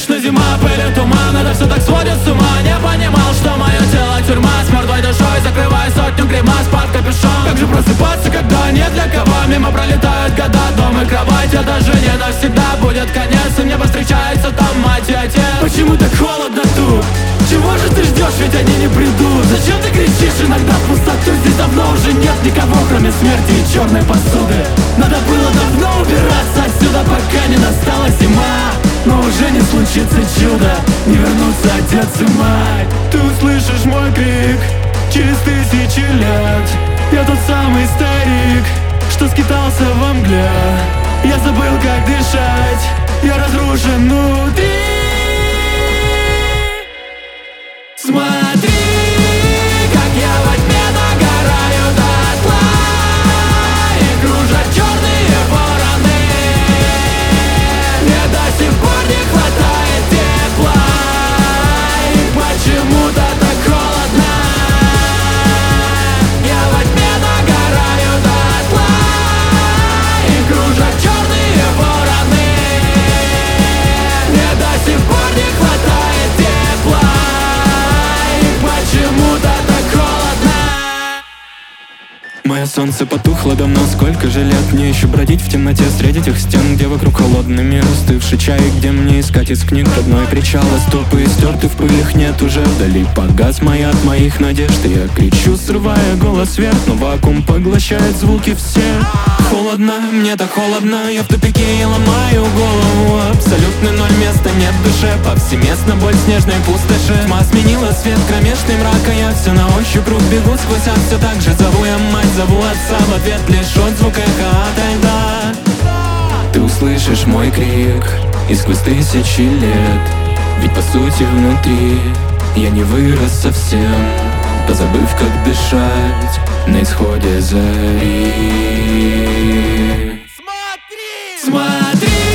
Конечно, зима, пыль и туман, это все так сводит с ума. Не понимал, что мое тело тюрьма, с мертвой душой закрывая сотню гримас под капюшон. Как же просыпаться, когда нет для кого? Мимо пролетают года, дом и кровать. Это же не навсегда, будет конец, и мне повстречается там мать и отец. Почему так холодно тут? Чего же ты ждешь, ведь они не придут? Зачем ты кричишь иногда в пустоту? Здесь давно уже нет никого, кроме смерти и черной посуды. Надо было давно убираться отсюда, пока не настала зима. Но уже не случится чудо, не вернутся отец и мать. Ты услышишь мой крик через тысячи лет. Я тот самый старик, что скитался во мгле. Я забыл, как дышать, я разрушен внутри. Смотри, как я во тьме догораю дотла, и кружат черные вороны. Мне до сих пор не хватает тепла, и почему-то так холодно. Я во тьме догораю дотла, и кружат черные вороны. Мне до сих пор не хватает тепла, почему-то так холодно. Мое солнце потухло давно, сколько же лет мне еще бродить в темноте среди тех стен, где вокруг холодный мир, остывший чай, где мне искать из книг родной причал. Стопы стерты в пылях, нет уже вдали, погас моя от моих надежд. И я кричу, срывая голос вверх, но вакуум поглощает звуки все. Холодно, мне так холодно, я в тупике и ломаю голову. Абсолютный ноль, места нет в душе, повсеместно боль снежной пустоши. Тьма сменила свет, кромешный мрак, а я все на ощупь рук бегу сквозь ад. Все так же зову я мать, зову отца, в ответ лишь отзвук эха ото льда. Ты услышишь мой крик и сквозь тысячи лет, ведь по сути внутри я не вырос совсем, позабыв, как дышать на исходе зари. Смотри!